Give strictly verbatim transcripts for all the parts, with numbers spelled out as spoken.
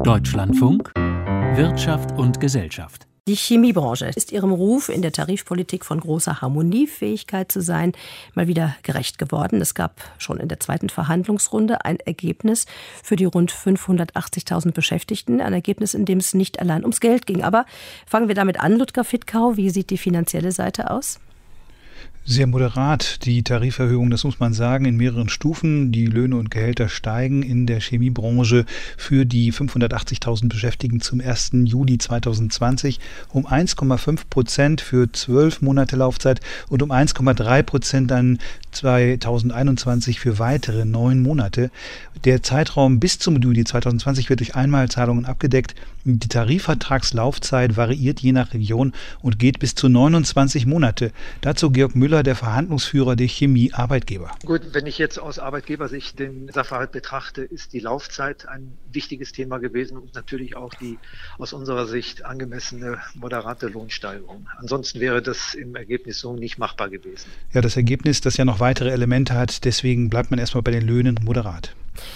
Deutschlandfunk Wirtschaft und Gesellschaft. Die Chemiebranche ist ihrem Ruf, in der Tarifpolitik von großer Harmoniefähigkeit zu sein, mal wieder gerecht geworden. Es gab schon in der zweiten Verhandlungsrunde ein Ergebnis für die rund fünfhundertachtzigtausend Beschäftigten. Ein Ergebnis, in dem es nicht allein ums Geld ging. Aber fangen wir damit an, Ludger Fittkau. Wie sieht die finanzielle Seite aus? Sehr moderat, die Tariferhöhung, das muss man sagen, in mehreren Stufen. Die Löhne und Gehälter steigen in der Chemiebranche für die fünfhundertachtzigtausend Beschäftigten zum ersten Juli zweitausendzwanzig um eins Komma fünf Prozent für zwölf Monate Laufzeit und um eins Komma drei Prozent dann zweitausendeinundzwanzig für weitere neun Monate. Der Zeitraum bis zum Juli zweitausendzwanzig wird durch Einmalzahlungen abgedeckt. Die Tarifvertragslaufzeit variiert je nach Region und geht bis zu neunundzwanzig Monate. Dazu Georg Müller, der Verhandlungsführer der Chemie-Arbeitgeber. Gut, wenn ich jetzt aus Arbeitgebersicht den Sachverhalt betrachte, ist die Laufzeit ein wichtiges Thema gewesen und natürlich auch die aus unserer Sicht angemessene, moderate Lohnsteigerung. Ansonsten wäre das im Ergebnis so nicht machbar gewesen. Ja, das Ergebnis, das ja noch weitere Elemente hat, deswegen bleibt man erstmal bei den Löhnen moderat.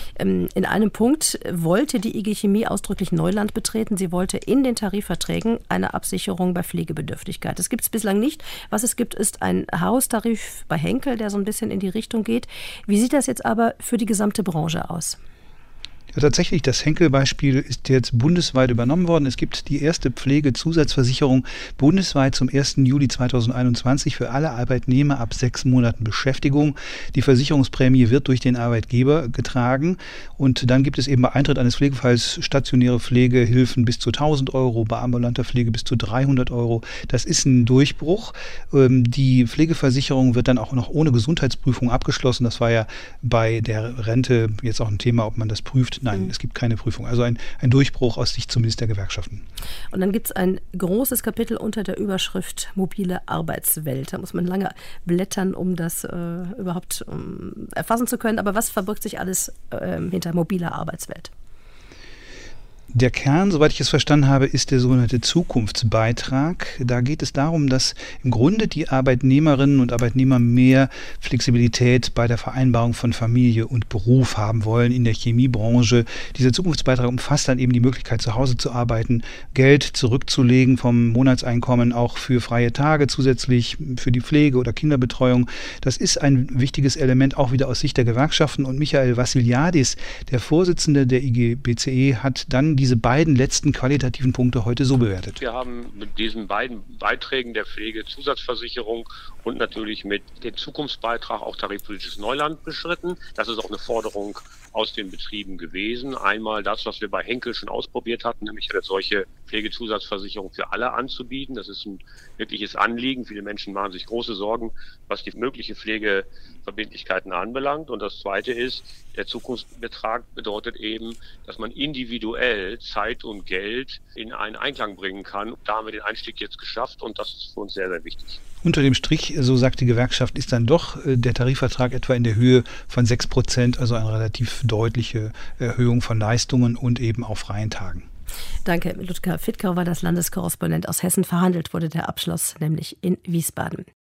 In einem Punkt wollte die I G Chemie ausdrücklich Neuland betreten. Sie wollte in den Tarifverträgen eine Absicherung bei Pflegebedürftigkeit. Das gibt es bislang nicht. Was es gibt, ist ein Haustarif bei Henkel, der so ein bisschen in die Richtung geht. Wie sieht das jetzt aber für die gesamte Branche aus? Ja, tatsächlich, das Henkel-Beispiel ist jetzt bundesweit übernommen worden. Es gibt die erste Pflegezusatzversicherung bundesweit zum ersten Juli zweitausendeinundzwanzig für alle Arbeitnehmer ab sechs Monaten Beschäftigung. Die Versicherungsprämie wird durch den Arbeitgeber getragen und dann gibt es eben bei Eintritt eines Pflegefalls stationäre Pflegehilfen bis zu tausend Euro, bei ambulanter Pflege bis zu dreihundert Euro. Das ist ein Durchbruch. Die Pflegeversicherung wird dann auch noch ohne Gesundheitsprüfung abgeschlossen. Das war ja bei der Rente jetzt auch ein Thema, ob man das prüft. Nein, es gibt keine Prüfung. Also ein, ein Durchbruch aus Sicht zumindest der Gewerkschaften. Und dann gibt es ein großes Kapitel unter der Überschrift mobile Arbeitswelt. Da muss man lange blättern, um das äh, überhaupt um, erfassen zu können. Aber was verbirgt sich alles äh, hinter mobiler Arbeitswelt? Der Kern, soweit ich es verstanden habe, ist der sogenannte Zukunftsbeitrag. Da geht es darum, dass im Grunde die Arbeitnehmerinnen und Arbeitnehmer mehr Flexibilität bei der Vereinbarung von Familie und Beruf haben wollen in der Chemiebranche. Dieser Zukunftsbeitrag umfasst dann eben die Möglichkeit, zu Hause zu arbeiten, Geld zurückzulegen vom Monatseinkommen auch für freie Tage, zusätzlich für die Pflege oder Kinderbetreuung. Das ist ein wichtiges Element auch wieder aus Sicht der Gewerkschaften. Und Michael Vassiliadis, der Vorsitzende der I G B C E, hat dann diese beiden letzten qualitativen Punkte heute so bewertet. Wir haben mit diesen beiden Beiträgen der Pflegezusatzversicherung und natürlich mit dem Zukunftsbeitrag auch tarifpolitisches Neuland beschritten. Das ist auch eine Forderung aus den Betrieben gewesen. Einmal das, was wir bei Henkel schon ausprobiert hatten, nämlich eine solche Pflegezusatzversicherung für alle anzubieten. Das ist ein wirkliches Anliegen. Viele Menschen machen sich große Sorgen, was die mögliche Pflegeverbindlichkeiten anbelangt. Und das Zweite ist, der Zukunftsbetrag bedeutet eben, dass man individuell Zeit und Geld in einen Einklang bringen kann. Da haben wir den Einstieg jetzt geschafft und das ist für uns sehr, sehr wichtig. Unter dem Strich, so sagt die Gewerkschaft, ist dann doch der Tarifvertrag etwa in der Höhe von sechs Prozent, also eine relativ deutliche Erhöhung von Leistungen und eben auch freien Tagen. Danke. Ludger Fittkau war das Landeskorrespondent aus Hessen. Verhandelt wurde der Abschluss nämlich in Wiesbaden.